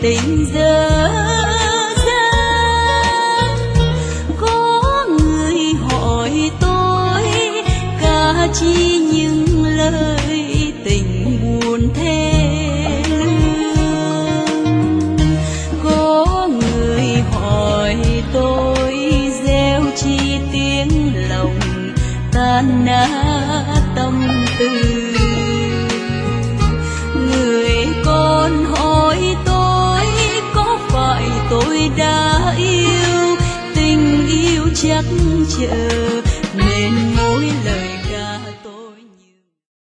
tình dở dang. Có người hỏi tôi cả chi những lời tình buồn thê lương. Có người hỏi tôi gieo chi tiếng lòng tan nát tâm tư. Người còn hỏi tôi có phải tôi đã yêu, tình yêu chắc chờ nên